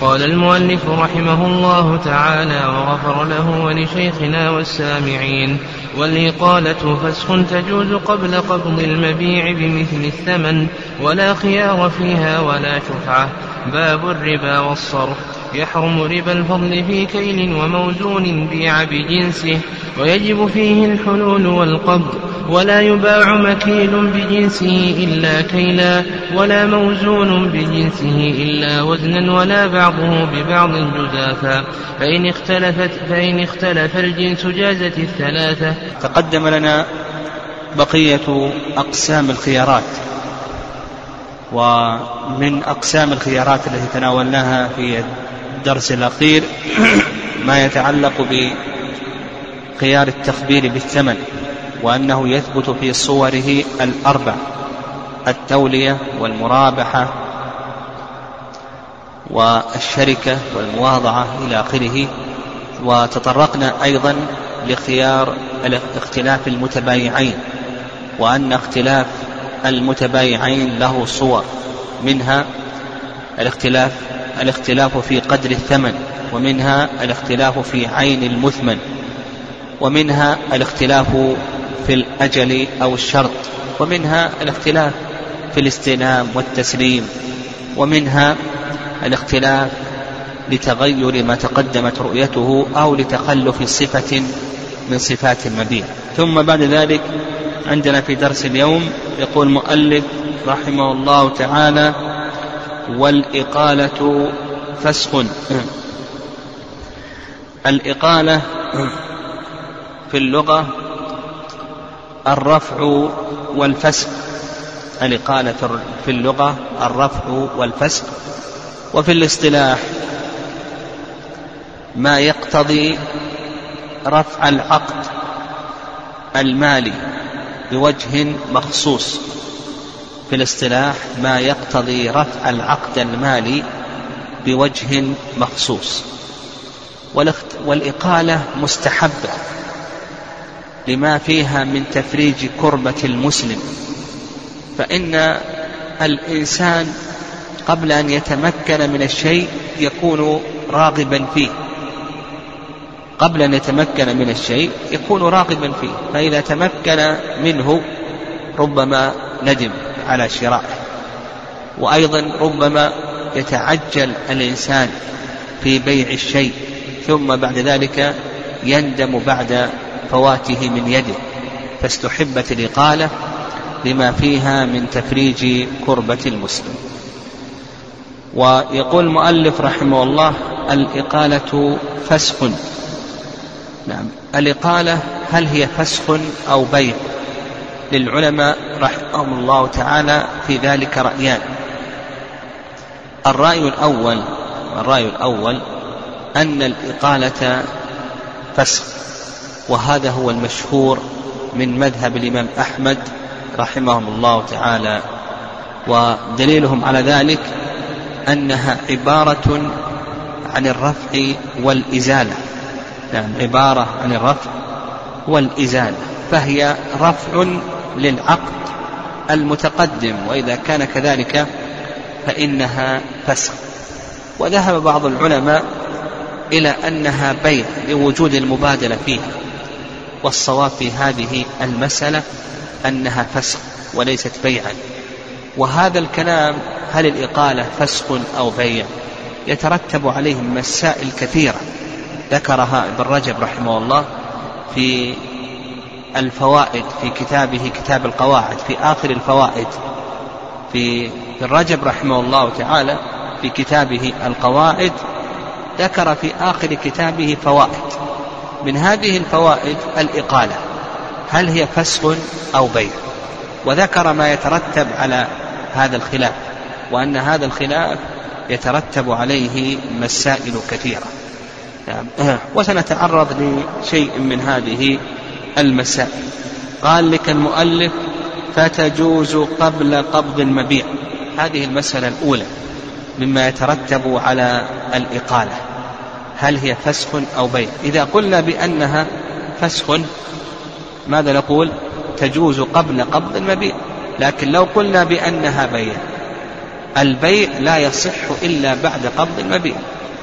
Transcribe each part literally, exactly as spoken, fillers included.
قال المؤلف رحمه الله تعالى وغفر له ولشيخنا والسامعين: والإقالة فسخ تجوز قبل قبض المبيع بمثل الثمن، ولا خيار فيها ولا شفعة. باب الربا والصرف. يحرم ربا الفضل في كيل وموزون بيع بجنسه، ويجب فيه الحلول والقبض، ولا يباع مكيل بجنسه إلا كيلا، ولا موزون بجنسه إلا وزنا، ولا بعضه ببعض جزافا، فإن اختلفت فإن اختلف الجنس جازت الثلاثة. تقدم لنا بقية أقسام الخيارات، ومن أقسام الخيارات التي تناولناها في الدرس الأخير ما يتعلق بخيار التخبير بالثمن، وأنه يثبت في صوره الأربع: التولية والمرابحة والشركة والمواضعة إلى آخره. وتطرقنا أيضا لخيار اختلاف المتبايعين، وأن اختلاف المتبايعين له صور، منها الاختلاف الاختلاف في قدر الثمن، ومنها الاختلاف في عين المثمن، ومنها الاختلاف في الأجل أو الشرط، ومنها الاختلاف في الاستلام والتسليم، ومنها الاختلاف لتغير ما تقدمت رؤيته أو لتخلف صفة من صفات المبيع. ثم بعد ذلك عندنا في درس اليوم يقول المؤلف رحمه الله تعالى: والإقالة فسخ. الإقالة في اللغة الرفع والفسخ. الإقالة في اللغة الرفع والفسخ، وفي الاصطلاح ما يقتضي رفع العقد المالي بوجه مخصوص. في الاصطلاح ما يقتضي رفع العقد المالي بوجه مخصوص. والإقالة مستحبة لما فيها من تفريج كربة المسلم، فإن الإنسان قبل أن يتمكن من الشيء يكون راغبا فيه قبل أن يتمكن من الشيء يكون راغبا فيه فإذا تمكن منه ربما ندم على شرائه، وأيضا ربما يتعجل الإنسان في بيع الشيء ثم بعد ذلك يندم بعد فواته من يده، فاستحبت الإقالة لما فيها من تفريج كربة المسلم. ويقول المؤلف رحمه الله: الإقالة فسخ. نعم، الإقالة هل هي فسخ أو بيع؟ للعلماء رحمهم الله تعالى في ذلك رأيان. الرأي الأول الرأي الأول أن الإقالة فسخ، وهذا هو المشهور من مذهب الإمام أحمد رحمهم الله تعالى، ودليلهم على ذلك أنها عبارة عن الرفع والإزالة. نعم، عبارة عن الرفع والإزالة، فهي رفع للعقد المتقدم، وإذا كان كذلك فإنها فسخ. وذهب بعض العلماء إلى أنها بيع لوجود المبادلة فيها، والصواب في هذه المسألة أنها فسخ وليست بيعا. وهذا الكلام هل الإقالة فسخ أو بيع يترتب عليه مسائل كثيرة ذكرها ابن رجب رحمه الله في الفوائد في كتابه كتاب القواعد، في آخر الفوائد في الرجب رحمه الله تعالى في كتابه القواعد ذكر في آخر كتابه فوائد. من هذه الفوائد الإقالة هل هي فسخ أو بيع، وذكر ما يترتب على هذا الخلاف، وأن هذا الخلاف يترتب عليه مسائل كثيرة، وسنتعرض لشيء من هذه المسائل. قال لك المؤلف: فتجوز قبل قبض المبيع. هذه المسألة الأولى مما يترتب على الإقالة، هل هي فسخ أو بيع؟ إذا قلنا بأنها فسخ ماذا نقول؟ تجوز قبل قبض المبيع. لكن لو قلنا بأنها بيع، البيع لا يصح إلا بعد قبض المبيع،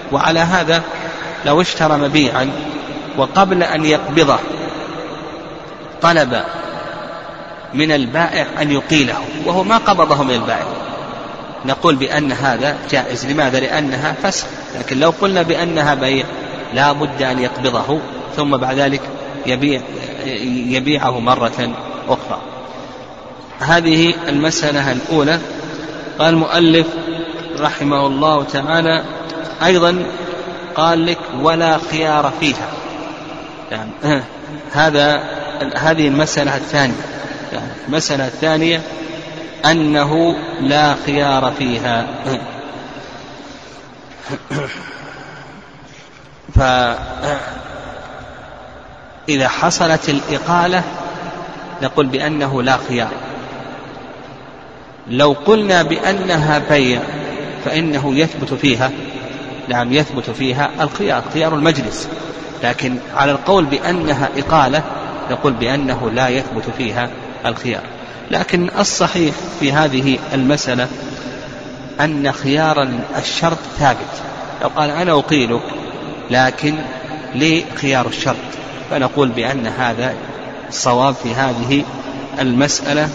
وعلى هذا لو اشترى مبيعا وقبل أن يقبضه طلب من البائع أن يقيله وهو ما قبضه من البائع، نقول بأن هذا جائز. لماذا؟ لأنها فسخ. لكن لو قلنا بأنها بيع لا بد أن يقبضه ثم بعد ذلك يبيع يبيعه مرة أخرى. هذه المسألة الأولى. قال المؤلف رحمه الله تعالى أيضا قال لك ولا خيار فيها، يعني هذا هذه المسألة الثانية. يعني المسألة الثانية أنه لا خيار فيها. فإذا حصلت الإقالة نقول بأنه لا خيار. لو قلنا بأنها بيع فإنه يثبت فيها، نعم يثبت فيها الخيار، خيار المجلس. لكن على القول بأنها إقالة نقول بأنه لا يثبت فيها الخيار. لكن الصحيح في هذه المسألة أن خيار الشرط ثابت. لو قال أنا أقيلك لكن لي خيار الشرط فنقول بأن هذا الصواب في هذه المسألة،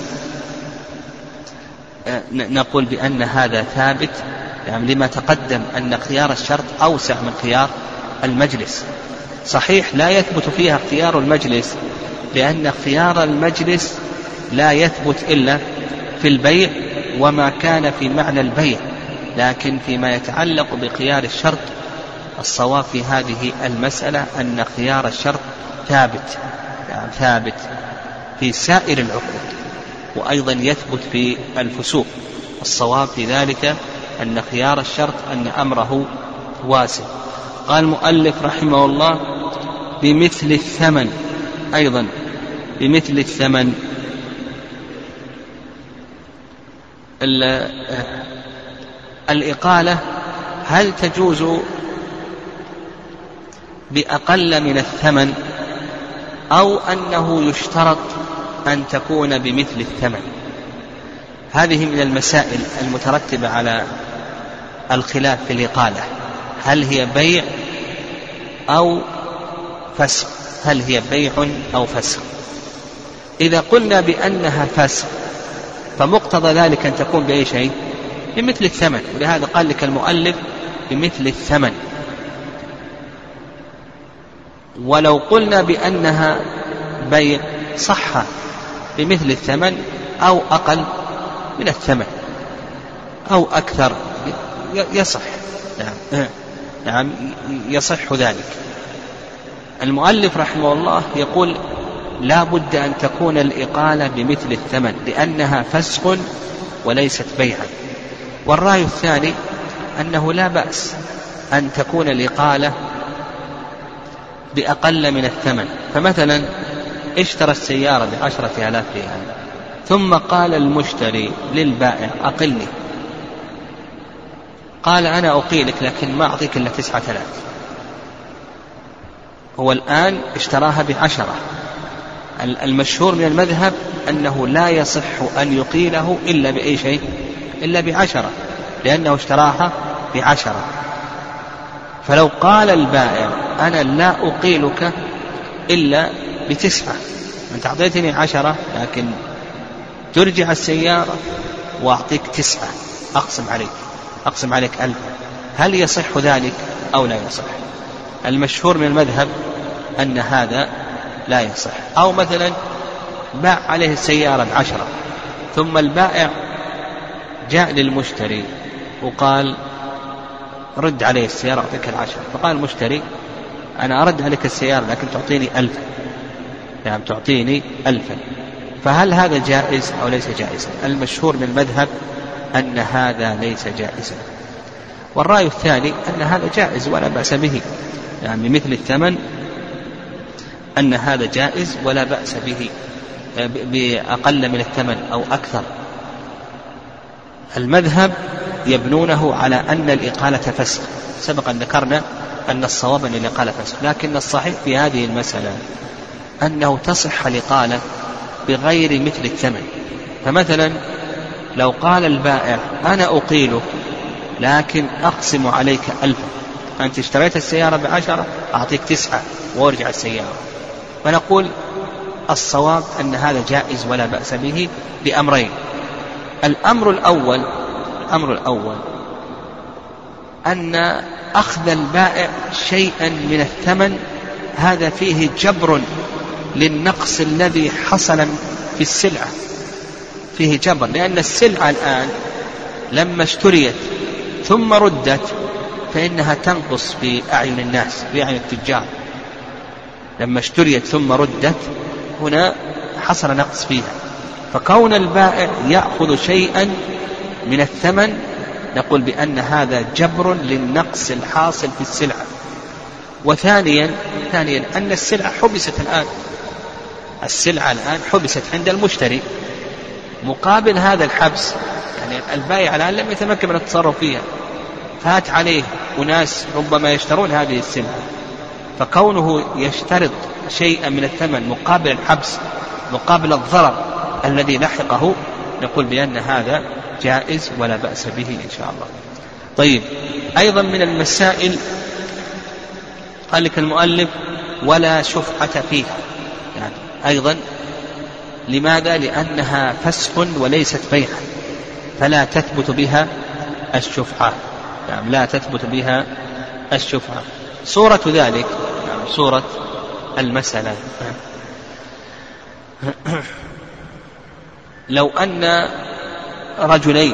نقول بأن هذا ثابت، يعني لما تقدم أن خيار الشرط أوسع من خيار المجلس. صحيح لا يثبت فيها اختيار المجلس لأن خيار المجلس لا يثبت إلا في البيع وما كان في معنى البيع، لكن فيما يتعلق بخيار الشرط الصواب في هذه المسألة أن خيار الشرط ثابت، يعني ثابت في سائر العقود وأيضا يثبت في الفسوق. الصواب في ذلك أن خيار الشرط أن أمره واسع. قال المؤلف رحمه الله بمثل الثمن، أيضا بمثل الثمن. الإقالة هل تجوز بأقل من الثمن أو أنه يشترط أن تكون بمثل الثمن؟ هذه من المسائل المترتبة على الخلاف في الإقالة، هل هي بيع أو فسخ؟ هل هي بيع أو فسخ؟ إذا قلنا بأنها فسخ فمقتضى ذلك أن تكون بأي شيء؟ بمثل الثمن. ولهذا قال لك المؤلف بمثل الثمن. ولو قلنا بأنها بيع صح بمثل الثمن أو أقل من الثمن أو أكثر يصح، نعم نعم يصح ذلك. المؤلف رحمه الله يقول لا بد أن تكون الإقالة بمثل الثمن لأنها فسخ وليست بيعا. والرأي الثاني أنه لا بأس أن تكون الإقالة بأقل من الثمن. فمثلا اشترى السيارة بعشرة آلاف ريال ثم قال المشتري للبائع أقلني، قال أنا أقيلك لكن ما أعطيك إلا تسعة آلاف. هو الآن اشتراها بعشرة. المشهور من المذهب أنه لا يصح أن يقيله إلا بأي شيء إلا بعشرة، لأنه اشتراها بعشرة. فلو قال البائع أنا لا أقيلك إلا بتسعة، أنت أعطيتني عشرة لكن ترجع السيارة وأعطيك تسعة، أقسم عليك أقسم عليك ألف، هل يصح ذلك أو لا يصح؟ المشهور من المذهب أن هذا لا يصح. أو مثلا باع عليه السيارة بعشرة ثم البائع جاء للمشتري وقال رد عليه السيارة أعطيك العشرة، فقال المشتري أنا أرد عليك السيارة لكن تعطيني ألفا، يعني تعطيني ألفا. فهل هذا جائز أو ليس جائزا؟ المشهور من المذهب أن هذا ليس جائزا. والرأي الثاني أن هذا جائز ولا بأس به، يعني مثل الثمن أن هذا جائز ولا بأس به بأقل من الثمن أو أكثر. المذهب يبنونه على أن الإقالة فسخ، سبق أن ذكرنا أن الصواب أن الإقالة فسخ، لكن الصحيح في هذه المسألة أنه تصح الإقالة بغير مثل الثمن. فمثلا لو قال البائع أنا أقيلك لكن أقسم عليك ألفا، أنت اشتريت السيارة بعشرة أعطيك تسعة وارجع السيارة. فنقول الصواب أن هذا جائز ولا بأس به لأمرين. الأمر الأول الأمر الأول أن أخذ البائع شيئا من الثمن هذا فيه جبر للنقص الذي حصل في السلعة، فيه جبر، لأن السلعة الآن لما اشتريت ثم ردت فإنها تنقص في أعين الناس، في أعين التجار. لما اشتريت ثم ردت هنا حصل نقص فيها، فكون البائع يأخذ شيئا من الثمن نقول بأن هذا جبر للنقص الحاصل في السلعة. وثانيا ثانيا أن السلعة حبست الآن، السلعة الآن حبست عند المشتري، مقابل هذا الحبس يعني البائع الآن لم يتمكن من التصرف فيها، فات عليه وناس ربما يشترون هذه السلعة، فكونه يشترط شيئا من الثمن مقابل الحبس مقابل الضرر الذي لحقه نقول بأن هذا جائز ولا بأس به إن شاء الله. طيب، أيضا من المسائل قال لك المؤلف ولا شفعة فيها، يعني أيضا لماذا؟ لأنها فسخ وليست بيعا، فلا تثبت بها الشفعة، يعني لا تثبت بها الشفعة. صورة ذلك يعني صورة المسألة لو أن رجلين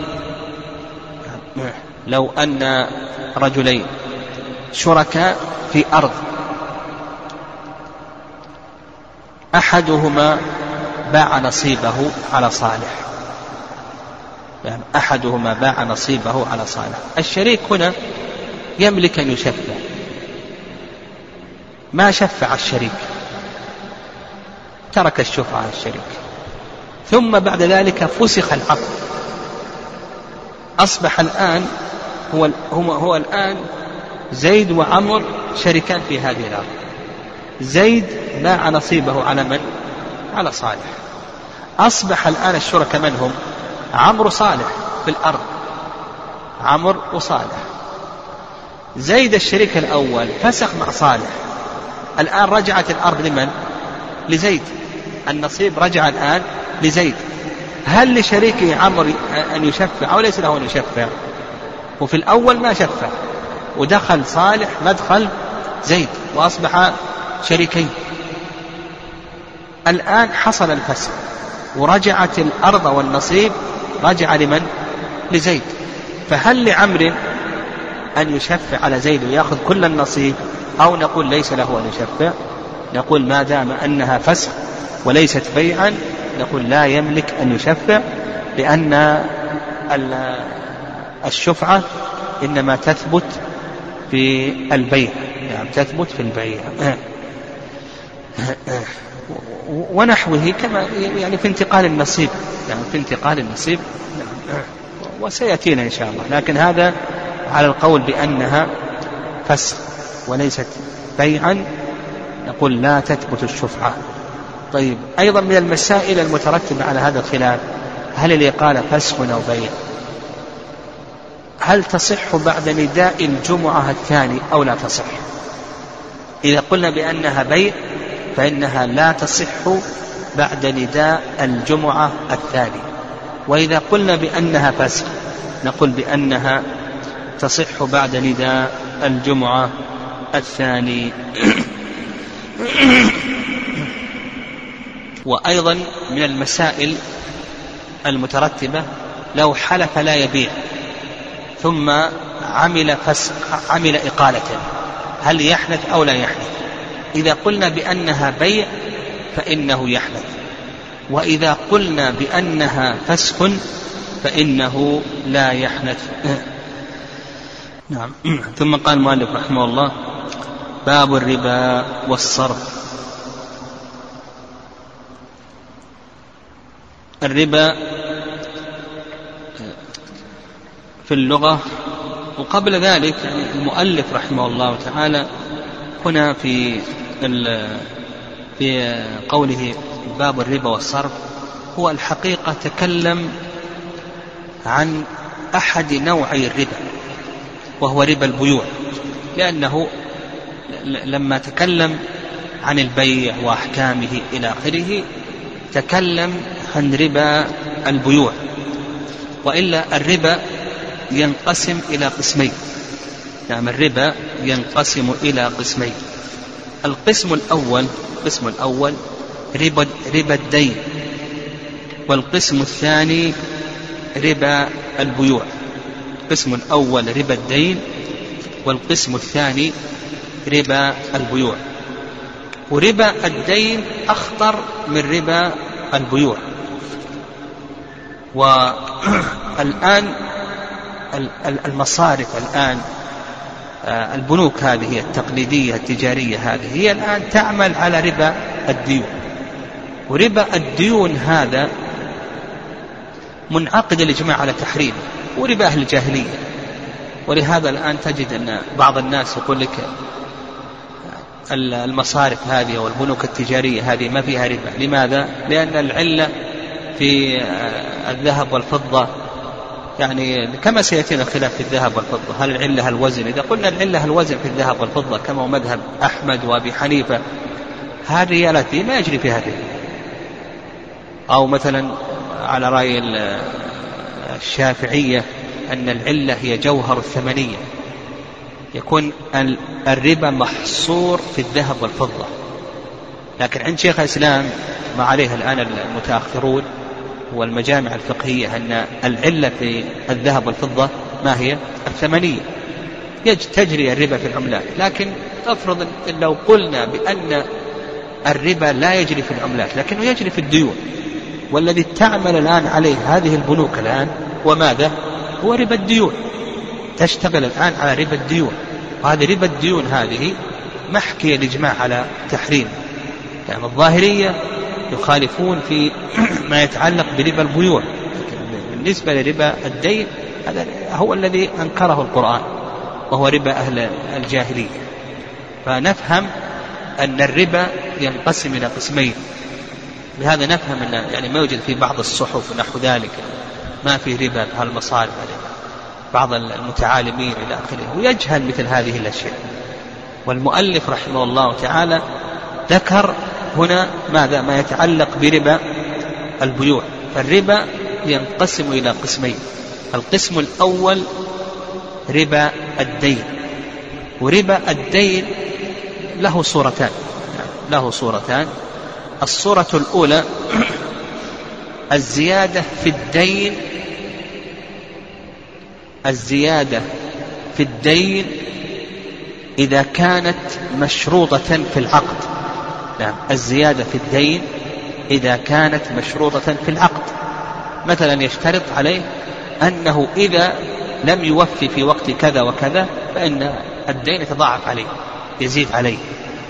لو أن رجلين شركاء في أرض، أحدهما باع نصيبه على صالح، يعني أحدهما باع نصيبه على صالح. الشريك هنا يملك أن يشفع، ما شفع الشريك، ترك الشفعة الشريك، ثم بعد ذلك فسخ العقد، أصبح الآن هو, هو, هو الآن زيد وعمر شريكان في هذه الأرض. زيد باع نصيبه على من؟ على صالح. أصبح الآن الشركاء من هم؟ عمرو صالح في الأرض، عمرو وصالح. زيد الشريك الأول فسخ مع صالح، الآن رجعت الأرض لمن؟ لزيد، النصيب رجع الآن لزيد. هل لشريكه عمرو أن يشفع أو ليس له أن يشفع؟ وفي الأول ما شفع، ودخل صالح مدخل زيد وأصبح شريكين. الآن حصل الفسخ ورجعت الأرض والنصيب رجع لمن؟ لزيد. فهل لعمر أن يشفع على زيد ويأخذ كل النصيب أو نقول ليس له أن يشفع؟ نقول ما دام أنها فسخ وليست بيعا نقول لا يملك أن يشفع، لأن الشفعة إنما تثبت في البيع، يعني تثبت في البيع ونحوه، كما يعني في انتقال النصيب، يعني في انتقال النصيب وسيأتينا إن شاء الله. لكن هذا على القول بأنها فسخ وليست بيعا نقول لا تثبت الشفعة. طيب، أيضا من المسائل المترتبة على هذا الخلاف هل الإقالة فسخ أو بيع؟ هل تصح بعد نداء الجمعة الثاني أو لا تصح؟ إذا قلنا بأنها بيع فإنها لا تصح بعد نداء الجمعة الثاني، وإذا قلنا بأنها فسخ نقول بأنها تصح بعد نداء الجمعة الثاني. وأيضا من المسائل المترتبة لو حلف لا يبيع ثم عمل فسخ عمل إقالة، هل يحنث أو لا يحنث؟ إذا قلنا بأنها بيع فإنه يحنث، وإذا قلنا بأنها فسخ فإنه لا يحنث. نعم. ثم قال المؤلف رحمه الله باب الربا والصرف. الربا في اللغة، وقبل ذلك المؤلف رحمه الله تعالى هنا في في قوله باب الربا والصرف هو الحقيقة تكلم عن أحد نوعي الربا وهو ربا البيوع، لأنه لما تكلم عن البيع وأحكامه إلى آخره تكلم عن ربا البيوع، وإلا الربا ينقسم إلى قسمين. نعم الربا ينقسم إلى قسمين. القسم الأول القسم الأول ربا, ربا الدين، والقسم الثاني ربا البيوع. القسم الأول ربا الدين، والقسم الثاني ربا البيوع. وربا الدين أخطر من ربا البيوع. والآن المصارف الآن البنوك هذه التقليدية التجارية هذه هي الآن تعمل على ربا الديون، وربا الديون هذا منعقد الإجماع على تحريمه، وربا أهل الجاهلية. ولهذا الآن تجد أن بعض الناس يقول لك المصارف هذه والبنوك التجارية هذه ما فيها ربا. لماذا؟ لأن العلة في الذهب والفضة، يعني كما سيأتينا الخلاف في الذهب والفضة، هل العلة الوزن؟ إذا قلنا العلة الوزن في الذهب والفضة كما هو مذهب أحمد وأبي حنيفة، هذه التي ما يجري فيها الربا. أو مثلا على رأي الشافعية أن العلة هي جوهر الثمنية، يكون الربا محصور في الذهب والفضة. لكن عند شيخ الإسلام ما عليه الآن المتأخرون والمجامع الفقهية أن العلة في الذهب والفضة ما هي؟ الثمنية، تجري الربا في العملات. لكن أفرض إن لو قلنا بأن الربا لا يجري في العملات لكنه يجري في الديون، والذي تعمل الآن عليه هذه البنوك الآن وماذا؟ هو ربا الديون، تشتغل الآن على ربا الديون. وهذه ربا الديون هذه محكي الإجماع على تحريم. يعني الظاهرية يخالفون في ما يتعلق بربا البيوع، بالنسبة لربا الدين هذا هو الذي أنكره القرآن، وهو ربا أهل الجاهلية. فنفهم أن الربا ينقسم إلى قسمين. بهذا نفهم أن يعني ما يوجد في بعض الصحف ونحو ذلك ما في ربا في هالمصارف، بعض المتعالمين إلى آخره، ويجهل مثل هذه الأشياء. والمؤلف رحمه الله تعالى ذكر هنا ماذا؟ ما يتعلق بربا البيوع. فالربا ينقسم إلى قسمين. القسم الأول ربا الدين، وربا الدين له صورتان له صورتان الصورة الأولى الزيادة في الدين الزيادة في الدين إذا كانت مشروطة في العقد. نعم الزيادة في الدين إذا كانت مشروطة في العقد. مثلا يشترط عليه أنه إذا لم يوفي في وقت كذا وكذا فإن الدين يتضاعف عليه، يزيد عليه.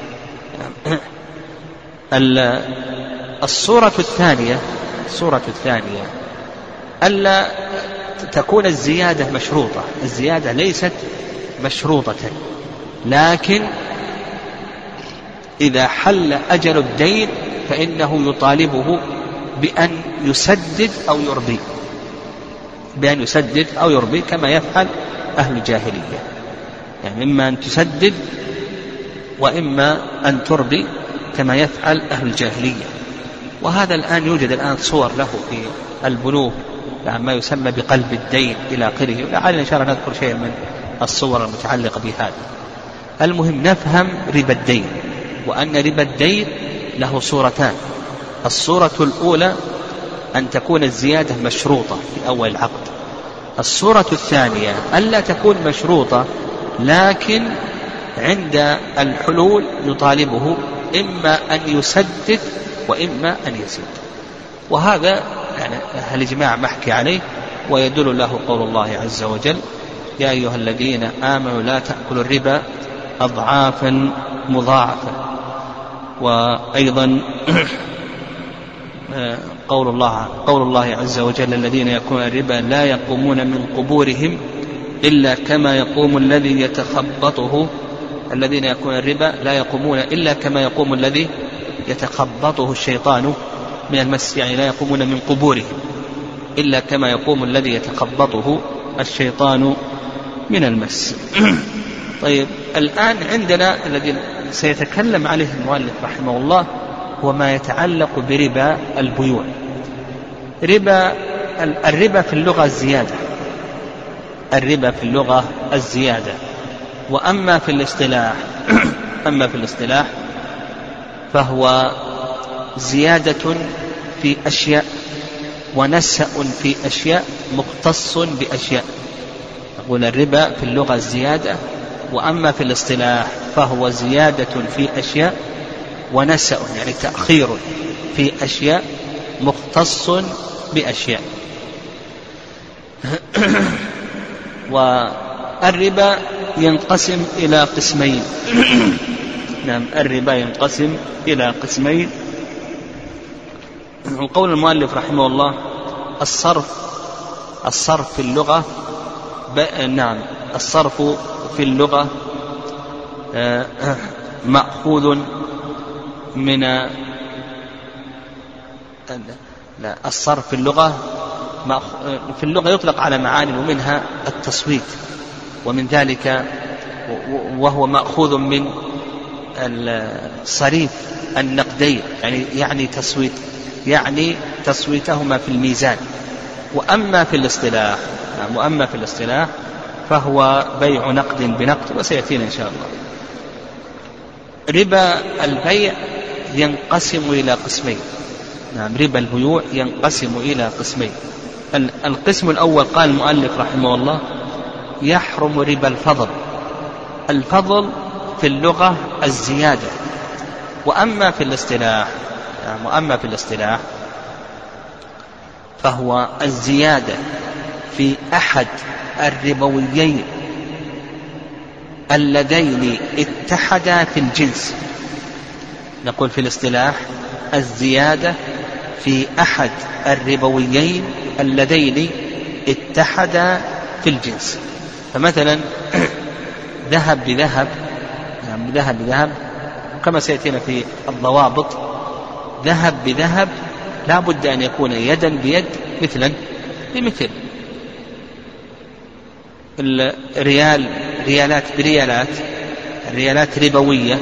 الصورة الثانية الصورة الثانية ألا تكون الزيادة مشروطة. الزيادة ليست مشروطة، لكن إذا حل أجل الدين فإنه يطالبه بأن يسدد أو يربي بأن يسدد أو يربي كما يفعل أهل الجاهلية. يعني إما أن تسدد وإما أن تربي كما يفعل أهل الجاهلية. وهذا الآن يوجد الآن صور له في البنوك، يعني ما يسمى بقلب الدين إلى آخره. لعلنا إن شاء الله نذكر شيئا من الصور المتعلقة بهذا. المهم نفهم ربا الدين، وأن ربا الدين له صورتان. الصورة الأولى أن تكون الزيادة مشروطة في أول العقد. الصورة الثانية ألا تكون مشروطة، لكن عند الحلول يطالبه إما أن يسدد وإما أن يزيد. وهذا يعني الإجماع محكي عليه، ويدل له قول الله عز وجل: يا أيها الذين آمنوا لا تأكلوا الربا أضعافا مضاعفة. وأيضا قول الله قول الله عز وجل: الذين يأكلون الربا لا يقومون من قبورهم إلا كما يقوم الذي يتخبطه الذين يأكلون الربا لا يقومون إلا كما يقوم الذي يتخبطه الشيطان من المس. يعني لا يقومون من قبورهم إلا كما يقوم الذي يتخبطه الشيطان من المس. طيب الآن عندنا الذي سيتكلم عليه المؤلف رحمه الله هو ما يتعلق بربا البيوع. ربا الربا في اللغة الزيادة، الربا في اللغة الزيادة، وأما في الاصطلاح أما في الاصطلاح فهو زيادة في أشياء ونسأ في أشياء مختص بأشياء. نقول الربا في اللغة الزيادة، وأما في الاصطلاح فهو زيادة في أشياء ونسأ يعني تأخير في أشياء مختص بأشياء. والربا ينقسم إلى قسمين. نعم الربا ينقسم إلى قسمين. وقول المؤلف رحمه الله الصرف الصرف في اللغة نعم الصرف في اللغة مأخوذ من لا الصرف في اللغة في اللغة يطلق على معاني ومنها التصويت، ومن ذلك وهو مأخوذ من الصريف النقدي يعني يعني تصويت يعني تصويتهما في الميزان. وأما في الاصطلاح وأما في الاصطلاح فهو بيع نقد بنقد، وسيأتينا إن شاء الله. ربا البيع ينقسم إلى قسمين. نعم ربا البيوع ينقسم إلى قسمين. القسم الأول قال المؤلف رحمه الله يحرم ربا الفضل. الفضل في اللغة الزيادة، وأما في الاصطلاح نعم وأما في الاصطلاح فهو الزيادة في أحد الربويين اللذين اتحدا في الجنس. نقول في الاصطلاح الزيادة في أحد الربويين اللذين اتحدا في الجنس. فمثلا ذهب بذهب يعني ذهب بذهب كما سيأتينا في الضوابط، ذهب بذهب لا بد أن يكون يدا بيد مثلا بمثل. الريال ريالات بريالات، الريالات ربوية،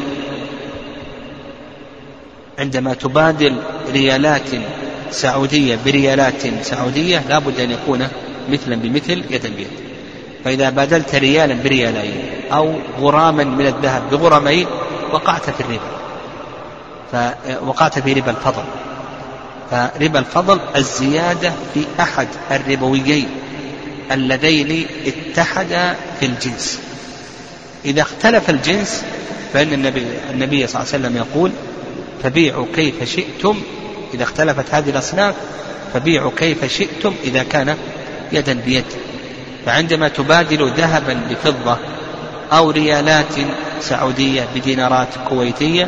عندما تبادل ريالات سعودية بريالات سعودية لا بد أن يكون مثلا بمثل يدا بيد. فإذا بادلت ريالا بريالين أو غراما من الذهب بغرامين وقعت في الربا، فوقعت في ربا الفضل. فربا الفضل الزيادة في أحد الربويين اللذين اتحدا في الجنس. إذا اختلف الجنس فإن النبي, النبي صلى الله عليه وسلم يقول فبيعوا كيف شئتم. إذا اختلفت هذه الأصناف فبيعوا كيف شئتم إذا كان يدا بيد. فعندما تبادل ذهبا بفضة أو ريالات سعودية بدينارات كويتية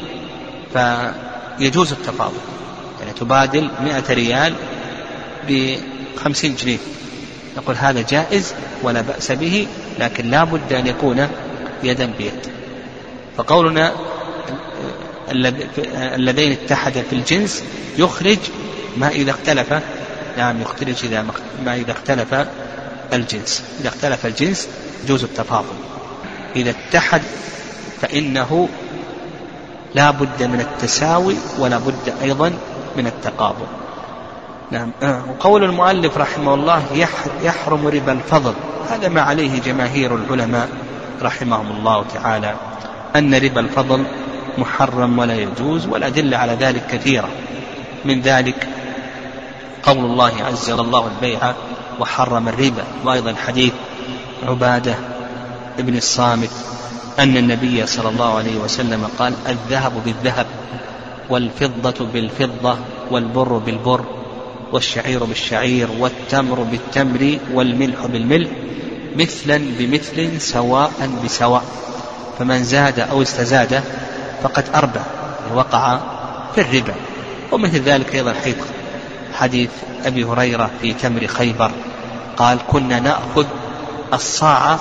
فيجوز التفاضل، يعني تبادل مئة ريال بخمسين جنيه، نقول هذا جائز ولا بأس به، لكن لا بد أن يكون يدا بيد. فقولنا الذين اتحدا في الجنس يخرج ما إذا اختلف نعم يخرج إذا ما إذا اختلف الجنس. إذا اختلف الجنس يجوز التفاضل. إذا اتحد فإنه لا بد من التساوي ولا بد أيضا من التقابل. نعم. وقول المؤلف رحمه الله يحرم ربا الفضل، هذا ما عليه جماهير العلماء رحمهم الله تعالى، أن ربا الفضل محرم ولا يجوز، والأدلة على ذلك كثيرة. من ذلك قول الله عز وجل الله البيع وحرم الربا، وأيضا حديث عبادة ابن الصامت أن النبي صلى الله عليه وسلم قال الذهب بالذهب والفضة بالفضة والبر بالبر والشعير بالشعير والتمر بالتمر والملح بالملح مثلا بمثل سواء بسواء، فمن زاد أو استزاد فقد أربع وقع في الربا. ومثل ذلك أيضا حديث أبي هريرة في تمر خيبر قال كنا نأخذ الصاع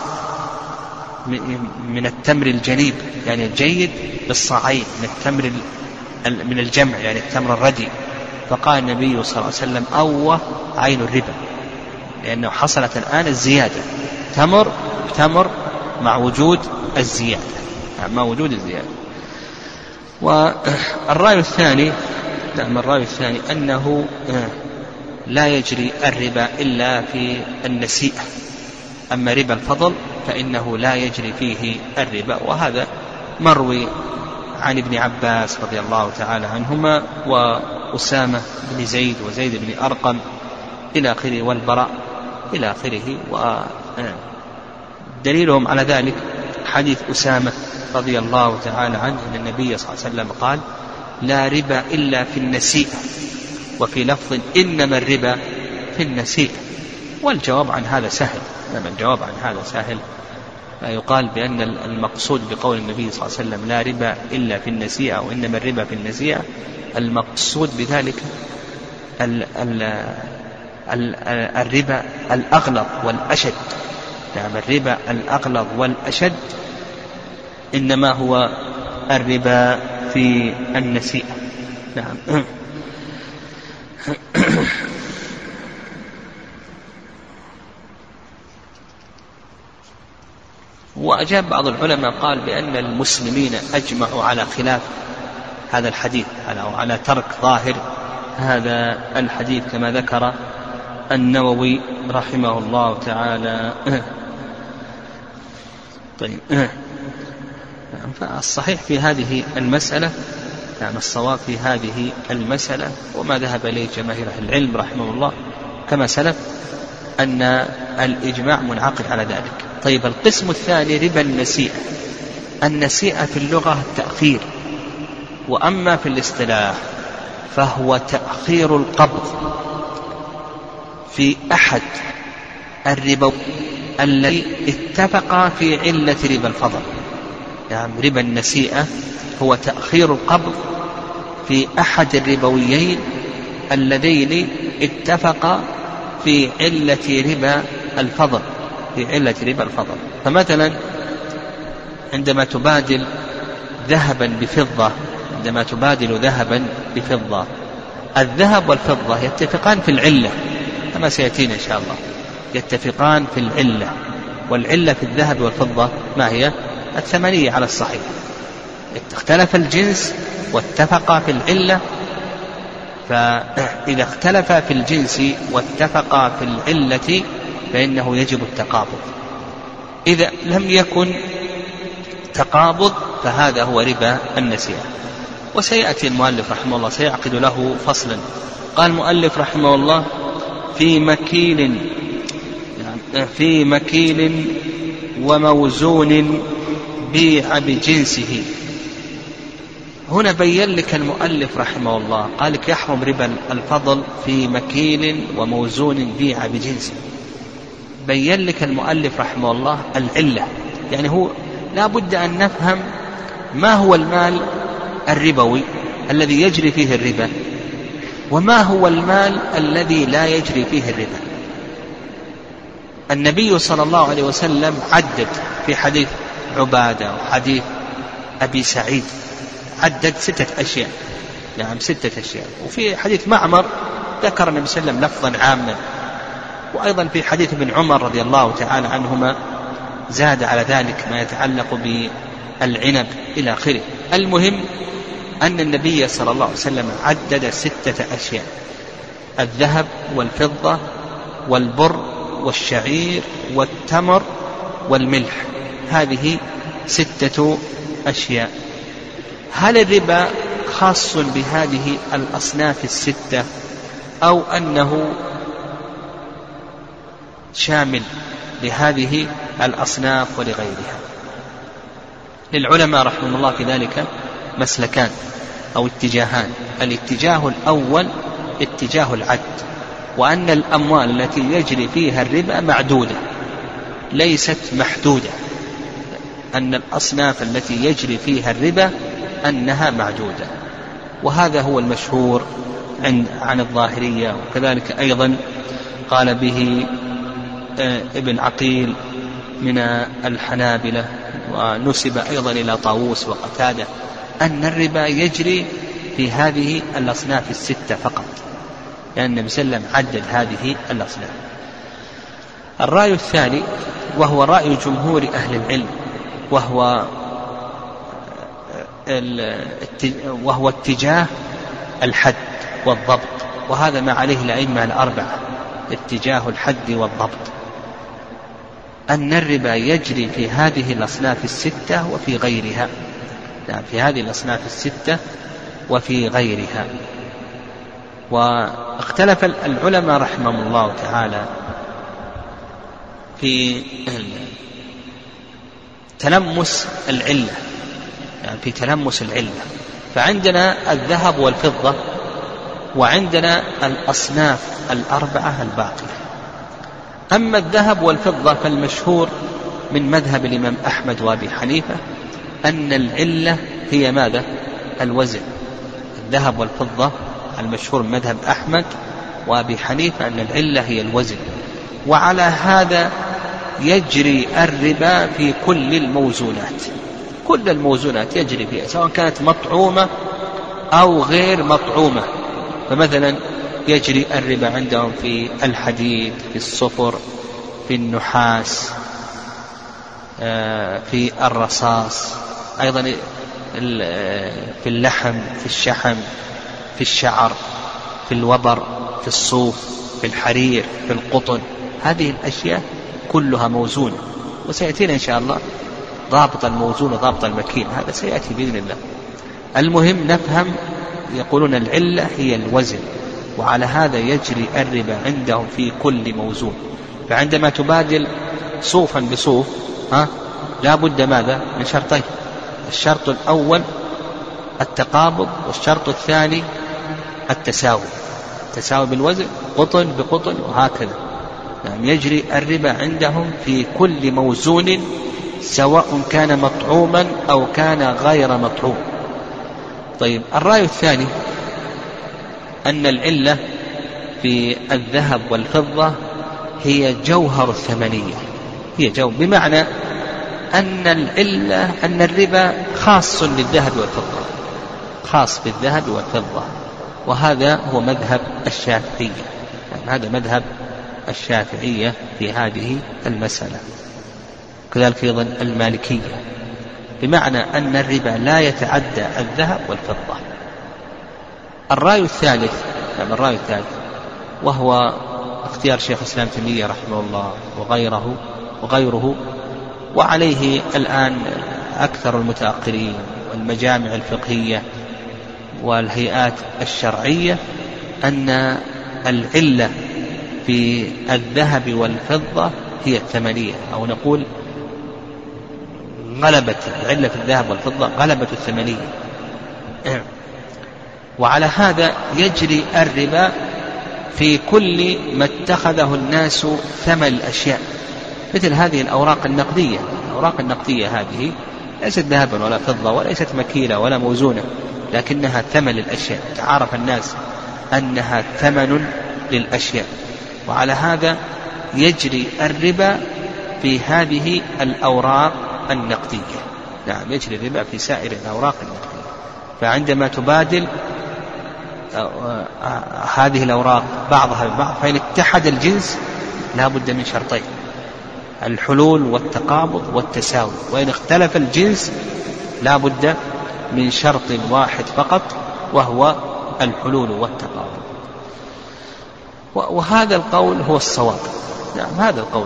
من التمر الجنيب يعني الجيد بالصاعين من التمر من الجمع يعني التمر الردي. فقال النبي صلى الله عليه وسلم أوه عين الربا، لأنه حصلت الآن الزيادة، تمر تمر مع وجود الزيادة مع وجود الزيادة. والرأي الثاني نعم الرأي الثاني أنه لا يجري الربا إلا في النسيئة، أما ربا الفضل فإنه لا يجري فيه الربا، وهذا مروي عن ابن عباس رضي الله تعالى عنهما وأسامة بن زيد وزيد بن أرقم إلى آخره والبراء إلى آخره. ودليلهم على ذلك حديث أسامة رضي الله تعالى عنه أن النبي صلى الله عليه وسلم قال: لا ربا إلا في النسيئة، وفي لفظ إنما الربا في النسيئة. والجواب عن هذا سهل، لما الجواب عن هذا سهل، لا يقال بأن المقصود بقول النبي صلى الله عليه وسلم لا ربا إلا في النسيئة وإنما الربا في النسيئة، المقصود بذلك ال ال ال الربا الأغلظ والأشد. نعم الربا الأغلظ والأشد إنما هو الربا في النسيئة. نعم. وأجاب بعض العلماء قال بأن المسلمين أجمعوا على خلاف هذا الحديث على على ترك ظاهر هذا الحديث كما ذكر النووي رحمه الله تعالى. طيب، فالصحيح في هذه المسألة يعني الصواب في هذه المسألة وما ذهب إليه جماهير العلم رحمه الله كما سلف أن الإجماع منعقد على ذلك. طيب، القسم الثاني ربا النسيئة. النسيئة في اللغة التأخير، وأما في الاصطلاح فهو تأخير القبض في أحد الربا الذي اتفق في علة ربا الفضل. يعني ربا النسيئة هو تأخير القبض في أحد الربويين اللذين اتفقا في علة ربا الفضل في علة ربا الفضل. فمثلا عندما تبادل ذهبا بفضة عندما تبادل ذهبا بفضة الذهب والفضة يتفقان في العلة كما سيأتينا إن شاء الله، يتفقان في العلة، والعلة في الذهب والفضة ما هي؟ الثمنية على الصحيح. اختلف الجنس واتفقا في العلة، فإذا اختلفا في الجنس واتفقا في العلة فإنه يجب التقابض. إذا لم يكن تقابض فهذا هو ربا النسيئة. وسيأتي المؤلف رحمه الله سيعقد له فصلا. قال المؤلف رحمه الله: في مكيل في مكيل وموزون بيع بجنسه. هنا بين لك المؤلف رحمه الله قال لك يحرم ربا الفضل في مكيل وموزون بيع بجنسه. بين لك المؤلف رحمه الله العلة، يعني هو لا بد أن نفهم ما هو المال الربوي الذي يجري فيه الربا وما هو المال الذي لا يجري فيه الربا. النبي صلى الله عليه وسلم عدد في حديث عبادة وحديث أبي سعيد عدد ستة أشياء، نعم ستة أشياء. وفي حديث معمر ذكر النبي صلى الله عليه وسلم لفظا عاما، وأيضا في حديث ابن عمر رضي الله تعالى عنهما زاد على ذلك ما يتعلق بالعنب إلى آخره. المهم أن النبي صلى الله عليه وسلم عدد ستة أشياء: الذهب والفضة والبر والشعير والتمر والملح. هذه ستة أشياء. هل الربا خاص بهذه الأصناف الستة أو أنه شامل لهذه الأصناف ولغيرها؟ للعلماء رحمه الله في ذلك مسلكان أو اتجاهان. الاتجاه الأول اتجاه العد، وأن الأموال التي يجري فيها الربا معدودة ليست محدودة، أن الأصناف التي يجري فيها الربا أنها معدودة، وهذا هو المشهور عن عن الظاهرية، وكذلك أيضا قال به ابن عقيل من الحنابلة، ونسب أيضا إلى طاووس وقتادة أن الربا يجري في هذه الأصناف الستة فقط، لأن النبي صلى الله عليه وسلم عدد هذه الأصناف. الرأي الثاني وهو رأي جمهور أهل العلم، وهو وهو اتجاه الحد والضبط، وهذا ما عليه الأئمة الأربعة، اتجاه الحد والضبط، أن الربا يجري في هذه الأصناف الستة وفي غيرها، يعني في هذه الأصناف الستة وفي غيرها. واختلف العلماء رحمهم الله تعالى في تلمس العلة، يعني في تلمس العلة، فعندنا الذهب والفضة، وعندنا الأصناف الأربعة الباقية. أما الذهب والفضة فالمشهور من مذهب الإمام أحمد وأبي حنيفة أن العلة هي ماذا؟ الوزن. الذهب والفضة المشهور من مذهب أحمد وأبي حنيفة أن العلة هي الوزن، وعلى هذا يجري الربا في كل الموزونات، كل الموزونات يجري فيها سواء كانت مطعومة أو غير مطعومة. فمثلا يجري الربا عندهم في الحديد، في الصفر، في النحاس، في الرصاص، أيضا في اللحم، في الشحم، في الشعر، في الوبر، في الصوف، في الحرير، في القطن. هذه الأشياء كلها موزونة، وسيأتينا إن شاء الله ضابط الموزون وضابط المكيل، هذا سيأتي بإذن الله. المهم نفهم، يقولون العلة هي الوزن، وعلى هذا يجري الربا عندهم في كل موزون. فعندما تبادل صوفا بصوف ها لا بد ماذا؟ من شرطين: الشرط الأول التقابض، والشرط الثاني التساوي، التساوي بالوزن، قطن بقطن، وهكذا. يعني يجري الربا عندهم في كل موزون سواء كان مطعوما أو كان غير مطعوم. طيب، الرأي الثاني أن العلة في الذهب والفضة هي جوهر الثمنية، هي جوهر، بمعنى أن العلة أن الربا خاص للذهب والفضة، خاص بالذهب والفضة، وهذا هو مذهب الشافعية، يعني هذا مذهب الشافعية في هذه المسألة. كذلك أيضا المالكية، بمعنى أن الربا لا يتعدى الذهب والفضة. الرأي الثالث، يعني الرأي الثالث وهو اختيار شيخ الإسلام تيمية رحمه الله وغيره وغيره وعليه الآن أكثر المتأخرين والمجامع الفقهية والهيئات الشرعية، أن العلة في الذهب والفضة هي الثمنية، أو نقول غلبت العلة في الذهب والفضة غلبت الثمنية. وعلى هذا يجري الربا في كل ما اتخذه الناس ثمن الأشياء، مثل هذه الأوراق النقدية. الأوراق النقدية هذه ليست ذهبا ولا فضة وليست مكيلة ولا موزونة، لكنها ثمن للأشياء، تعارف الناس أنها ثمن للأشياء، وعلى هذا يجري الربا في هذه الأوراق النقدية. نعم، يجري الربا في سائر الأوراق النقدية. فعندما تبادل هذه الأوراق بعضها ببعض، فإن اتحد الجنس لا بد من شرطين: الحلول والتقابض والتساوي، وإن اختلف الجنس لا بد من شرط واحد فقط، وهو الحلول والتقابض. وهذا القول هو الصواب. نعم، هذا القول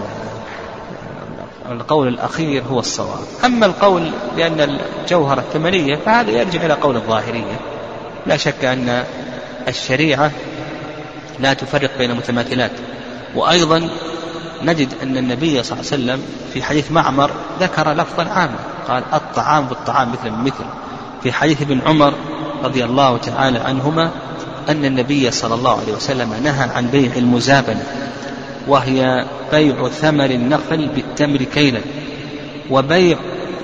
القول الأخير هو الصواب. أما القول بأن الجوهرة الثمنية فهذا يرجع إلى قول الظاهرية. لا شك أن الشريعة لا تفرق بين متماثلات. وأيضا نجد أن النبي صلى الله عليه وسلم في حديث معمر ذكر لفظا عاما، قال الطعام بالطعام مثل بمثل. في حديث ابن عمر رضي الله تعالى عنهما أن النبي صلى الله عليه وسلم نهى عن بيع المزابنة، وهي بيع ثمر النخل بالتمر كيلا، وبيع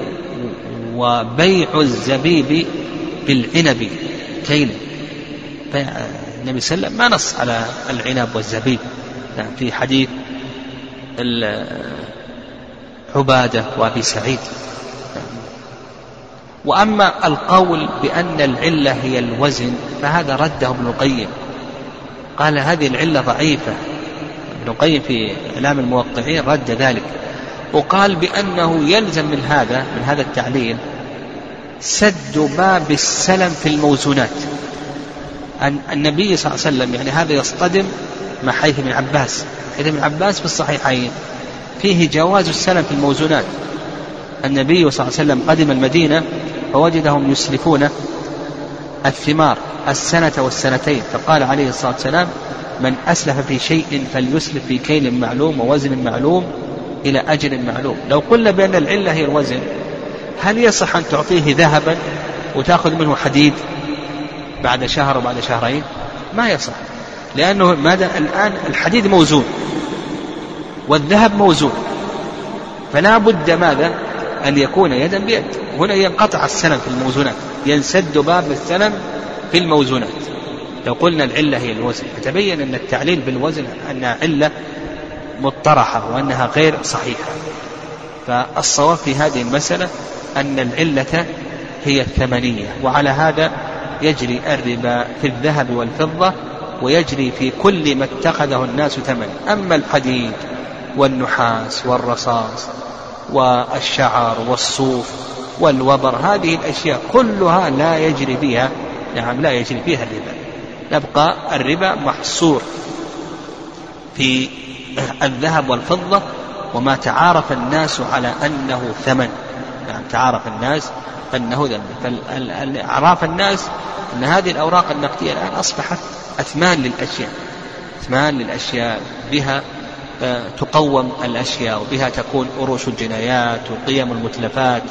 وبيع الزبيب بالعنب كيلا. النبي صلى الله عليه وسلم ما نص على العنب والزبيب، يعني في حديث عبادة وأبي سعيد. وأما القول بأن العلة هي الوزن فهذا رده ابن القيم، قال هذه العلة ضعيفة. ابن القيم في إعلام الموقعين رد ذلك، وقال بأنه يلزم من هذا من هذا التعليل سد باب السلم في الموزونات. أن النبي صلى الله عليه وسلم يعني هذا يصطدم مع حديث ابن عباس. حديث ابن عباس في الصحيحين فيه جواز السلم في الموزونات. النبي صلى الله عليه وسلم قدم المدينة فوجدهم يسلفون الثمار السنة والسنتين، فقال عليه الصلاة والسلام: من أسلف في شيء فليسلف في كيل معلوم ووزن معلوم إلى أجل معلوم. لو قلنا بأن العلة هي الوزن، هل يصح أن تعطيه ذهبا وتأخذ منه حديد بعد شهر وبعد شهرين؟ ما يصح، لأنه ماذا الآن الحديد موزون والذهب موزون، فلا بد ماذا أن يكون يدا بيد. هنا ينقطع السلم في الموزونات، ينسد باب السلم في الموزونات. لو قلنا العلة هي الوزن فتبين أن التعليل بالوزن أنها علة مطرحة وأنها غير صحيحة. فالصواب في هذه المسألة أن العلة هي الثمنية، وعلى هذا يجري الربا في الذهب والفضة ويجري في كل ما اتخذه الناس ثمن. أما الحديد والنحاس والرصاص والشعر والصوف والوبر هذه الأشياء كلها لا يجري فيها نعم لا يجري فيها الربا. يبقى الربا محصور في الذهب والفضة وما تعارف الناس على أنه ثمن. نعم تعارف الناس أنه ثمن. فالأعراف الناس أن هذه الأوراق النقدية الآن أصبحت أثمان للأشياء، أثمان للأشياء بها تقوم الأشياء وبها تكون أروش الجنايات وقيم المتلفات،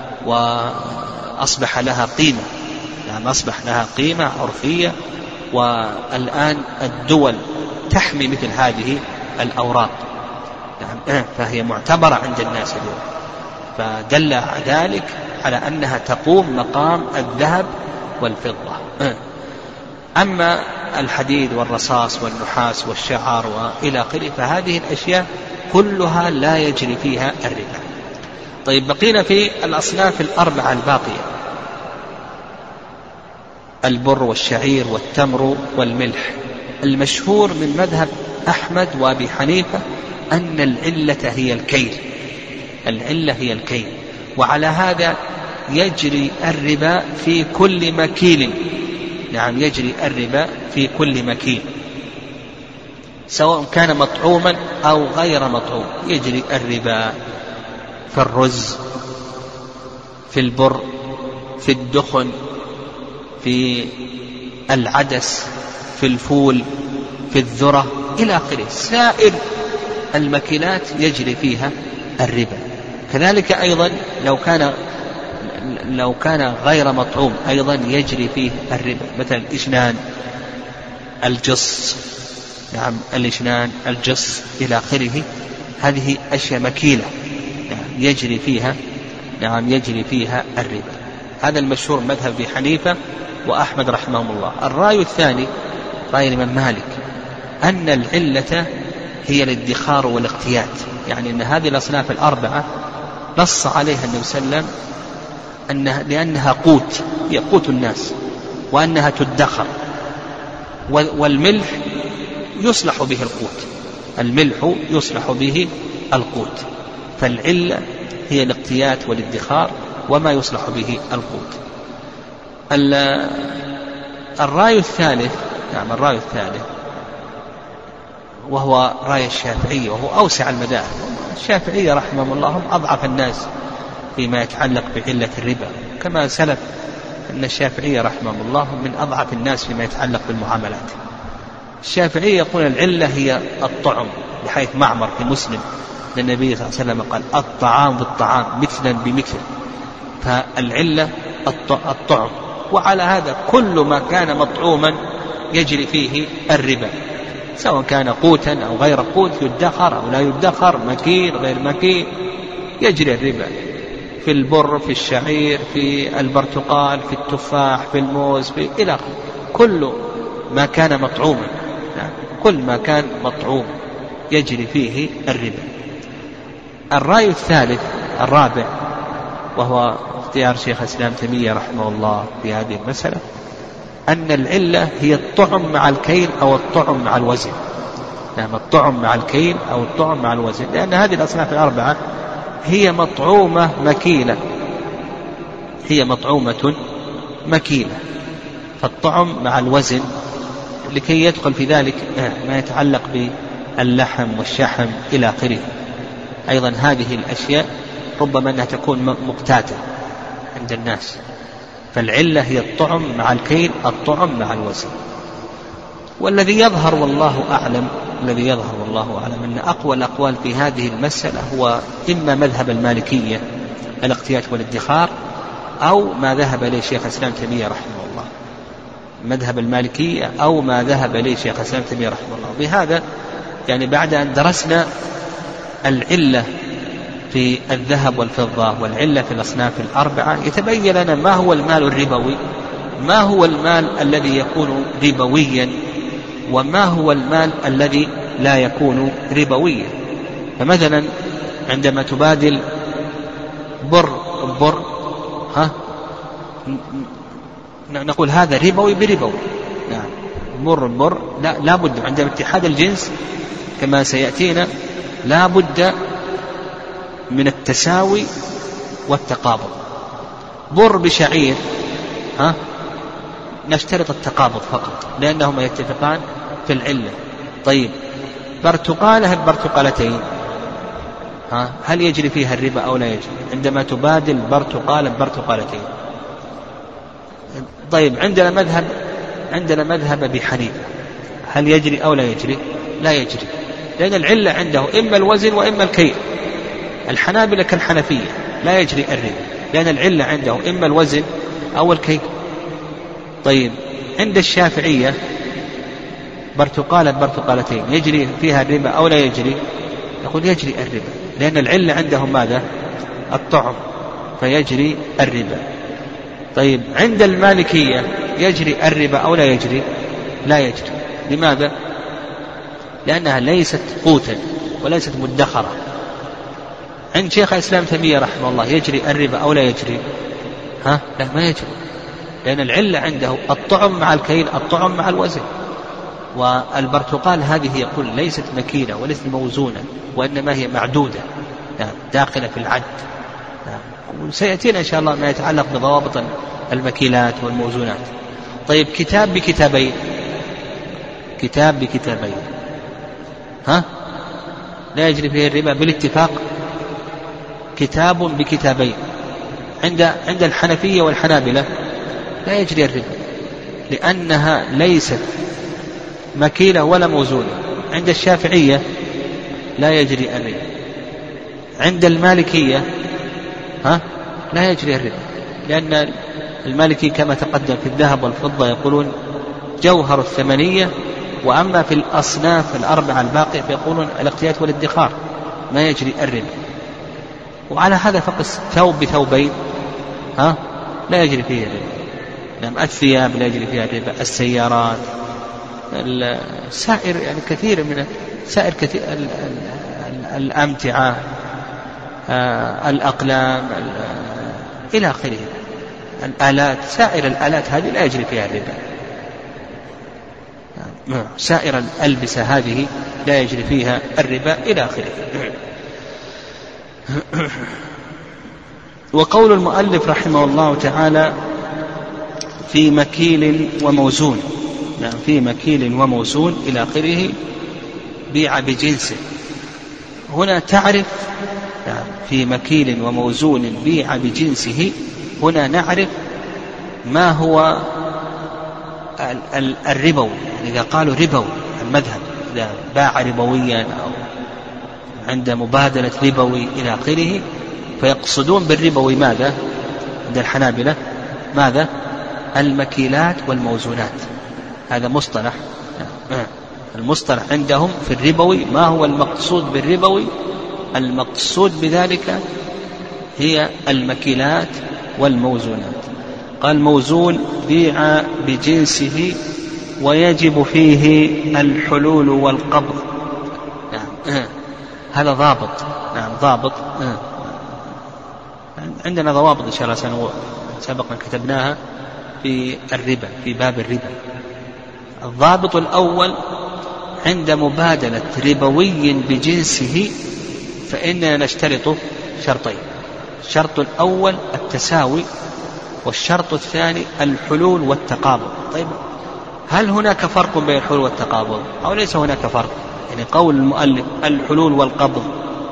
وأصبح لها قيمة. يعني أصبح لها قيمة عرفية، والآن الدول تحمي مثل هذه الأوراق، يعني فهي معتبرة عند الناس اليوم، فدل ذلك على أنها تقوم مقام الذهب والفضة. أما الحديد والرصاص والنحاس والشعر وإلى آخره فهذه الأشياء كلها لا يجري فيها الربا. طيب بقينا في الأصناف الأربعة الباقية: البر والشعير والتمر والملح. المشهور من مذهب أحمد وأبي حنيفة أن العلة هي الكيل، العلة هي الكيل، وعلى هذا يجري الربا في كل مكيل. نعم يجري الربا في كل مكيل سواء كان مطعوما أو غير مطعوم. يجري الربا في الرز، في البر، في الدخن، في العدس، في الفول، في الذرة إلى آخره. سائر المكيلات يجري فيها الربا. كذلك أيضا لو كان لو كان غير مطعوم أيضا يجري فيه الربا، مثل الإشنان، الجص، نعم الإشنان، الجص إلى آخره. هذه أشياء مكيلة نعم يجري فيها نعم يجري فيها الربا. هذا المشهور مذهب أبي حنيفة وأحمد رحمهم الله. الرأي الثاني رأي الإمام مالك أن العلة هي الادخار والاقتيات، يعني أن هذه الأصناف الأربعة نص عليها النبي صلى الله عليه وسلم أنها لأنها قوت، هي قوت الناس، وأنها تدخر. والملح يصلح به القوت، الملح يصلح به القوت. فالعلة هي الاقتيات والادخار وما يصلح به القوت. الرأي الثالث نعم الرأي الثالث وهو رأي الشافعية، وهو أوسع المذاهب. الشافعية رحمهم الله هم أضعف الناس فيما يتعلق بعلة الربا، كما سلف أن الشافعية رحمهم الله من أضعف الناس فيما يتعلق بالمعاملات. الشافعية يقول العلة هي الطعم، بحيث معمر في مسلم النبي صلى الله عليه وسلم قال: الطعام بالطعام مثلا بمثل. فالعلة الطعم، وعلى هذا كل ما كان مطعوما يجري فيه الربا، سواء كان قوتا أو غير قوت، يدخر أو لا يدخر، مكيل غير مكيل، يجري الربا في البر، في الشعير، في البرتقال، في التفاح، في الموز، في إلى كل ما كان مطعوما. كل ما كان مطعوم يجري فيه الربا. الرأي الثالث الرابع وهو اختيار شيخ الإسلام تيمية رحمه الله في هذه المسألة أن العلة هي الطعم مع الكيل أو الطعم مع الوزن. نعم الطعم مع الكيل أو الطعم مع الوزن، لأن هذه الأصناف الأربعة هي مطعومة مكيلة، هي مطعومة مكيلة، فالطعم مع الوزن لكي يدخل في ذلك ما يتعلق باللحم والشحم إلى آخره. أيضا هذه الأشياء ربما أنها تكون مقتاتة عند الناس، فالعلة هي الطعم مع الكيل، الطعم مع الوزن. والذي يظهر والله أعلم الذي يظهر والله أعلم أن أقوى الأقوال في هذه المسألة هو إما مذهب المالكية الاقتيات والادخار، أو ما ذهب إليه شيخ الإسلام تيمية رحمه الله، مذهب المالكية أو ما ذهب إليه شيخ الإسلام تيمية رحمه الله. بهذا يعني بعد أن درسنا العلة في الذهب والفضة والعلة في الأصناف الأربعة، يتبين لنا ما هو المال الربوي، ما هو المال الذي يكون ربويا، وما هو المال الذي لا يكون ربويا. فمثلا عندما تبادل بر بر ها نقول هذا ربوي بربوي، نعم بر بر لا, لا بد عندما اتحاد الجنس كما سيأتينا لا بد من التساوي والتقابض. بر بشعير ها نشترط التقابض فقط لأنهما يتفقان في العلة. طيب برتقالة برتقالتين ها هل يجري فيها الربا أو لا يجري عندما تبادل برتقالة برتقالتين؟ طيب عندنا مذهب عندنا مذهب أبي حنيفة، هل يجري أو لا يجري؟ لا يجري، لأن العلة عنده إما الوزن وإما الكيل. الحنابلة كالحنفية لا يجري الربا لأن العلة عنده إما الوزن أو الكيل. طيب عند الشافعية برتقالة برتقالتين يجري فيها الربا أو لا يجري؟ يقول يجري الربا لأن العلة عندهم ماذا؟ الطعم، فيجري الربا. طيب عند المالكية يجري الربا أو لا يجري؟ لا يجري. لماذا؟ لأنها ليست قوتا وليست مدخرة. عند شيخ الإسلام تيمية رحمه الله يجري الربا أو لا يجري؟ ها لا ما يجري، لأن العلة عنده الطعم مع الكيل، الطعم مع الوزن. والبرتقال هذه يقول ليست مكيلة وليست موزونة وإنما هي معدودة داخلة في العد. وسيأتينا إن شاء الله ما يتعلق بضوابط المكيلات والموزونات. طيب كتاب بكتابين، كتاب بكتابين ها لا يجري فيه الربا بالاتفاق. كتاب بكتابين عند عند الحنفية والحنابلة لا يجري الربا لأنها ليست مكيلة ولا موزونة. عند الشافعية لا يجري الربا. عند المالكية ها لا يجري الربا لأن المالكي كما تقدم في الذهب والفضة يقولون جوهر الثمنية، وأما في الأصناف الأربعة الباقية فيقولون الاقتيات والادخار ما يجري الربا. وعلى هذا فقس ثوب بثوبين ها لا يجري فيه الربا. نعم الثياب لا يجري فيها الربا، السيارات، السائر يعني كثير من سائر كثير الأمتعة، الأقلام إلى آخره، الآلات، سائر الآلات هذه لا يجري فيها الربا. سائر الألبسة هذه لا يجري فيها الربا إلى آخره. وقول المؤلف رحمه الله تعالى في مكيل وموزون، نعم في مكيل وموزون إلى آخره بيع بجنسه. هنا تعرف نعم في مكيل وموزون بيع بجنسه، هنا نعرف ما هو الربوي. إذا قالوا ربوي المذهب إذا باع ربويا أو عند مبادلة ربوي إلى آخره فيقصدون بالربوي ماذا؟ عند الحنابلة ماذا؟ المكيلات والموزونات. هذا مصطلح، المصطلح عندهم في الربوي. ما هو المقصود بالربوي؟ المقصود بذلك هي المكيلات والموزونات. قال موزون بيع بجنسه ويجب فيه الحلول والقبض. نعم هذا ضابط، نعم ضابط. عندنا ضوابط إن شاء الله سبقا كتبناها في الربا في باب الربا. الضابط الأول عند مبادلة ربوي بجنسه فإننا نشترط شرطين. الشرط الأول التساوي، والشرط الثاني الحلول والتقابض. طيب هل هناك فرق بين الحلول والتقابض أو ليس هناك فرق؟ يعني قول المؤلف الحلول والقبض،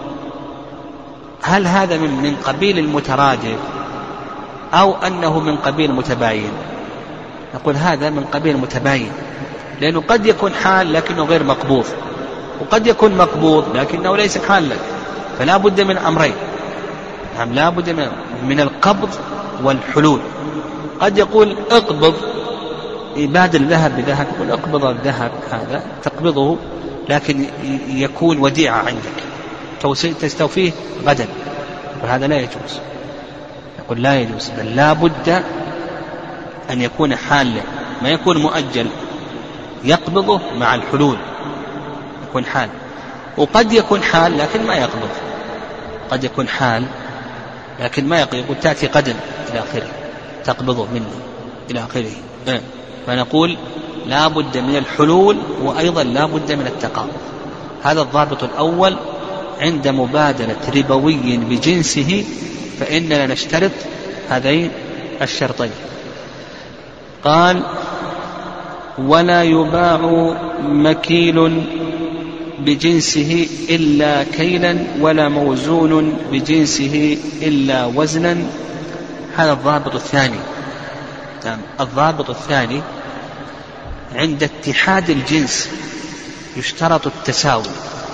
هل هذا من من قبيل المترادف أو أنه من قبيل متباين؟ نقول هذا من قبيل متباين، لأنه قد يكون حال لكنه غير مقبوض، وقد يكون مقبوض لكنه ليس حالا، فلا بد من أمرين. نعم لا بد من, من القبض والحلول. قد يقول اقبض يبادل ذهب بذهب، يقول اقبض الذهب هذا تقبضه لكن يكون وديعة عندك تستوفيه غدا، وهذا لا يجوز. يقول لا يجوز، بل لا بد أن يكون حالا، ما يكون مؤجل، يقبضه مع الحلول، يكون حال. وقد يكون حال لكن ما يقبض، قد يكون حال لكن ما يقبض، يقول تأتي غدا إلى آخره تقبضه مني إلى آخره. فنقول لا بد من الحلول وأيضا لا بد من التقابض. هذا الضابط الأول عند مبادلة ربوي بجنسه، فإننا نشترط هذين الشرطين. قال ولا يباع مكيل بجنسه إلا كيلا ولا موزون بجنسه إلا وزنا. هذا الضابط الثاني. الضابط الثاني عند اتحاد الجنس يشترط التساوي،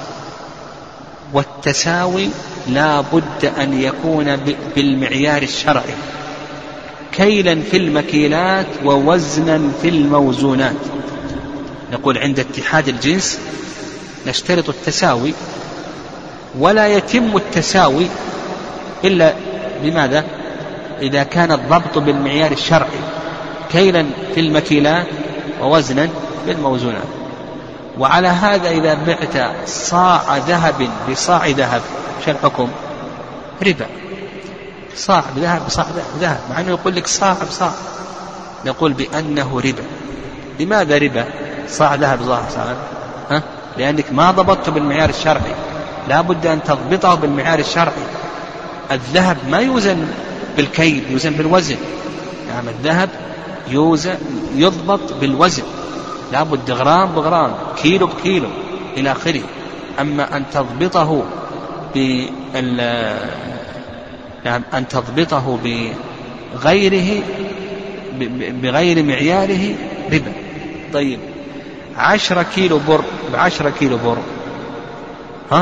والتساوي لا بد أن يكون بالمعيار الشرعي، كيلا في المكيلات ووزنا في الموزونات. نقول عند اتحاد الجنس نشترط التساوي، ولا يتم التساوي إلا بماذا؟ إذا كان الضبط بالمعيار الشرعي، كيلا في المكيلات ووزنا في الموزونات. وعلى هذا إذا بعت صاع ذهب بصاع ذهب شو الحكم؟ ربا. صاع بذهب بصاع ذهب، مع أنه يقول لك صاع بصاع، نقول بأنه ربا. لماذا ربا؟ صاع ذهب بصاع صاع، ها؟ لأنك ما ضبطته بالمعيار الشرعي، لا بد أن تضبطه بالمعيار الشرعي. الذهب ما يوزن بالكيل، يوزن بالوزن. نعم الذهب يوزن يضبط بالوزن، لا بد غرام بغرام، كيلو بكيلو إلى آخره. أما أن تضبطه بال يعني أن تضبطه بغيره بغير معياره ربا. طيب عشرة كيلو بر بعشرة كيلو بر، ها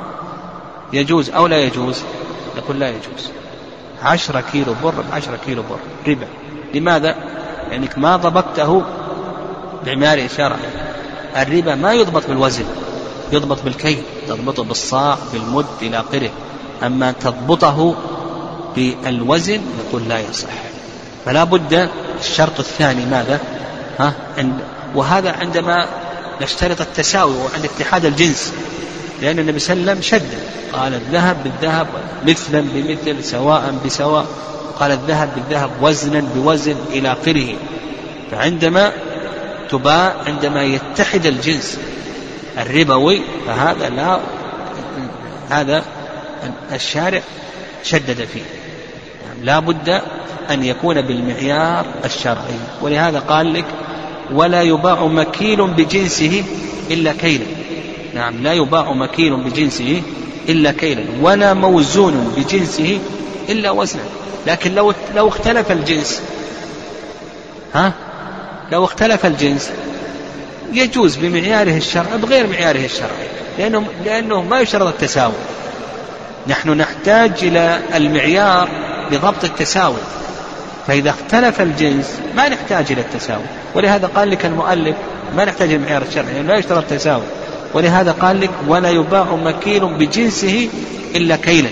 يجوز أو لا يجوز؟ يقول لا يجوز. عشرة كيلو بر بعشرة كيلو بر ربا. لماذا؟ لأنك ما ضبطته بمعيار شرعي. الربا ما يضبط بالوزن، يضبط بالكيل، تضبطه بالصاع بالمد إلى آخره. أما تضبطه بالوزن يقول لا يصح. فلا بد الشرط الثاني ماذا؟ ها؟ وهذا عندما نشترط التساوي وعند اتحاد الجنس، لأن النبي صلى الله عليه وسلم شد، قال الذهب بالذهب مثلا بمثل سواء بسواء، قال الذهب بالذهب وزنا بوزن إلى آخره. فعندما تباع عندما يتحد الجنس الربوي فهذا لا، هذا الشارع شدد فيه، يعني لا بد أن يكون بالمعيار الشرعي. ولهذا قال لك ولا يباع مكيل بجنسه إلا كيلا. نعم لا يباع مكيل بجنسه إلا كيلا، ولا موزون بجنسه إلا وزنا. لكن لو لو اختلف الجنس، ها لو اختلف الجنس يجوز بمعياره الشرعي بغير معياره الشرعي، لأنه لأنه ما يشترط التساوي. نحن نحتاج إلى المعيار لضبط التساوي، فإذا اختلف الجنس ما نحتاج إلى التساوي. ولهذا قال لك المؤلف ما نحتاج المعيار الشرعي، يعني لا يشترط التساوي. ولهذا قال لك ولا يباع مكيل بجنسه إلا كيلا.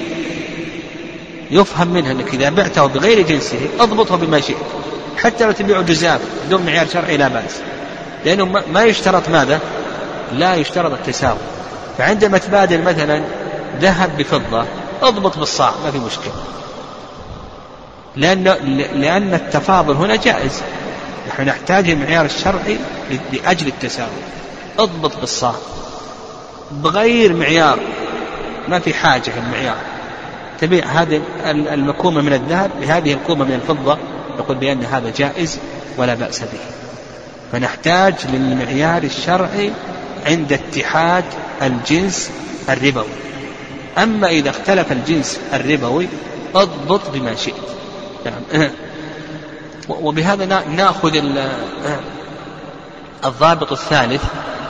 يفهم منها أنك إذا بعته بغير جنسه اضبطه بما شئت، حتى لو تبيعه جزاف بدون معيار شرعي لا بأس، لأنه ما يشترط ماذا؟ لا يشترط التساوي. فعندما تبادل مثلا ذهب بفضة اضبط بالصاع ما في مشكلة، لأن لأن التفاضل هنا جائز. نحن نحتاج المعيار الشرعي لأجل التساوي. اضبط بالصاع بغير معيار ما في حاجة في المعيار، تبيع هذه المكومة من الذهب بهذه الكومة من الفضة، نقول بأن هذا جائز ولا بأس به. فنحتاج للمعيار الشرعي عند اتحاد الجنس الربوي. أما إذا اختلف الجنس الربوي اضبط بما شئت. وبهذا نأخذ الضابط الثالث،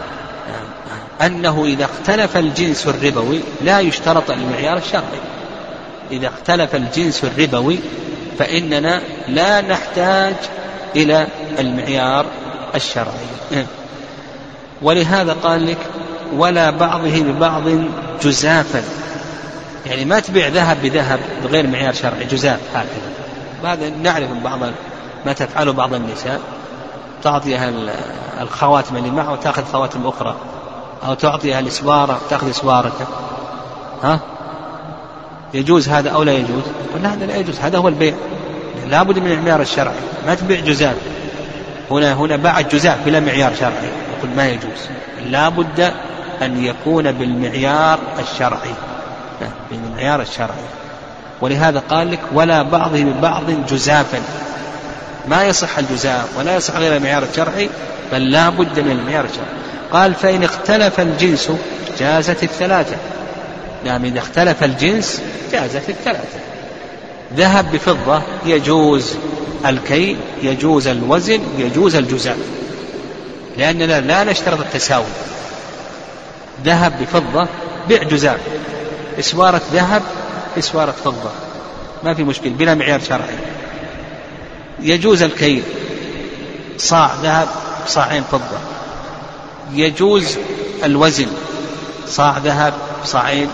أنه إذا اختلف الجنس الربوي لا يشترط المعيار الشرعي. إذا اختلف الجنس الربوي فإننا لا نحتاج إلى المعيار الشرعي. ولهذا قال لك ولا بعضه ببعض جزافا، يعني ما تبيع ذهب بذهب بغير معيار شرعي، جزاف هكذا. هذا نعرف من بعض ما تفعله بعض النساء، تعطيها الخواتم اللي معه وتأخذ خواتم أخرى، أو تعطيها الإسوارة تأخذ إسوارته. ها يجوز هذا أو لا يجوز؟ قلنا هذا لا يجوز، هذا هو البيع، لابد من المعيار الشرعي. ما تبيع جزاف، هنا هنا باعت جزاف بلا معيار شرعي، يقول ما يجوز، لابد أن يكون بالمعيار الشرعي، بالمعيار الشرعي. ولهذا قال لك ولا بعضه ببعض جزافا، ما يصح الجزاف ولا يصح غير المعيار الشرعي، بل لابد من المعيار الشرعي. قال فإن اختلف الجنس جازت الثلاثة. نعم إذا اختلف الجنس جازت الثلاثة. ذهب بفضة يجوز الكيل، يجوز الوزن، يجوز الجزاف، لأننا لا نشترط التساوي. ذهب بفضة بيع جزاف، إسوارة ذهب إسوارة فضة، ما في مشكل بلا معيار شرعي. يجوز الكيل، صاع ذهب صاعين فضة. يجوز الوزن، صاع ذهب صاعين،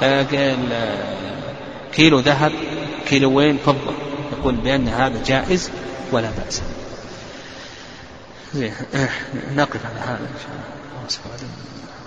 كيلو ذهب كيلوين فضة، نقول بأن هذا جائز ولا بأس. نقف على هذا إن شاء الله.